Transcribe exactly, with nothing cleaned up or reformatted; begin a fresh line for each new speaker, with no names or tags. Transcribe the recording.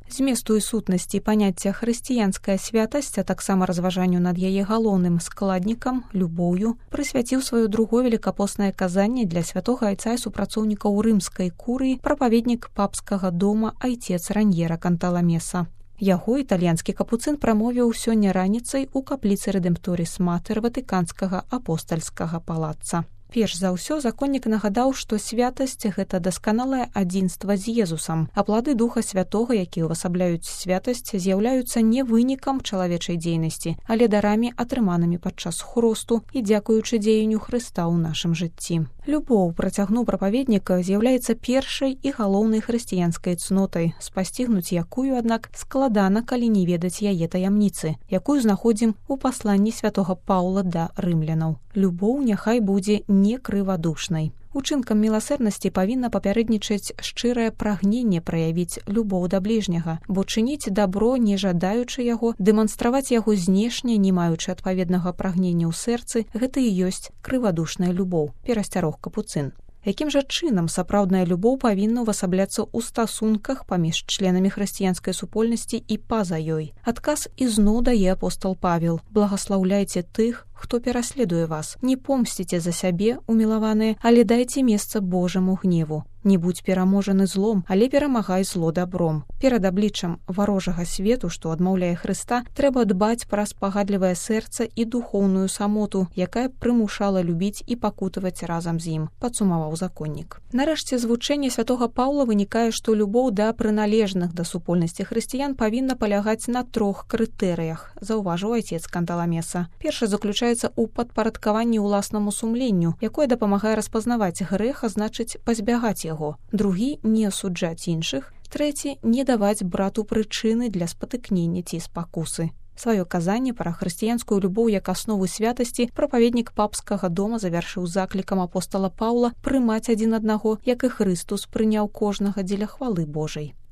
Зместу і сутнасці паняцця хрысціянская святасць, а таксама разважанню над яе галоўным складнікам, любоўю, прысвяціў сваё другое велікапоснае казанне для святога айца і супрацоўнікаў рымскай курыі прапаведнік папскага дома айцец Раньера Канталамеса. Яго італьянскі капуцын прамовіў сёння раніцай у капліцы Рэдэмпторіс Матэр ватыканскага апостальскага палаца. Перш за ўсё законнік нагадаў, што святасць – гэта дасканалае адзінства з Езусам, а плады Духа Святога, якія ўвасабляюць святасць, з'яўляюцца не вынікам чалавечай дзейнасці, але дарамі, атрыманымі падчас хросту і дзякуючы дзеянню Хрыста ў нашым жыцці. Любоў, працягнуў прапаведніка, з'яўляецца першай і галоўнай хрысціянскай цнотай, спасцігнуць якую, аднак, складана, калі не ведаць яе таямніцы, якую знаходзім у пасланні святога Паўла да рымлянаў. Любоў няхай будзе не крывадушнай. Учынкам міласэрнасці павінна папярэднічаць шчырае прагненне праявіць любоў да бліжняга, бо чыніць дабро, не жадаючы яго, дэманстраваць яго знешне, не маючы адпаведнага прагнення ў сэрцы, гэта і ёсць крывадушная любоў, перасцярог капуцын. Якім жа чынам сапраўдная любоў павінна ўвасабляцца ў стасунках паміж членамі хрысціянскай супольнасці і па-за ёй? Адказ ізноў дае апостол Павел: «Благаслаўляйце тых, хто пераследуе вас. Не помсціце за сябе, умілаваныя, але дайце месца Божаму гневу. Не будзь пераможаны злом, але перамагай зло дабром». Перад абліччам варожага свету, што адмаўляе Хрыста, трэба дбаць пра спагадлівае сэрца і духоўную самоту, якая прымушала любіць і пакутаваць разам з ім, падсумаваў законнік. Нарэшце, з вучэння святога Паўла вынікае, што любоў да прыналежных да супольнасці хрысціян павінна палягаць на трох крытэрыях, заўважыў айцец Канталамеса. Першы заключаецца ў падпарадкаванні ўласнаму сумленню, якое дапамагае распазнаваць грэх, а значыць пазбягаць яго. Другі – не асуджаць іншых. Трэці – не даваць брату прычыны для спатыкнення ці спакусы. Сваё казанне пра хрысціянскую любоў як аснову святасці прапаведнік папскага дома завяршыў заклікам апостала Паўла прымаць адзін аднаго, як і Хрыстус прыняў кожнага дзеля хвалы Божай.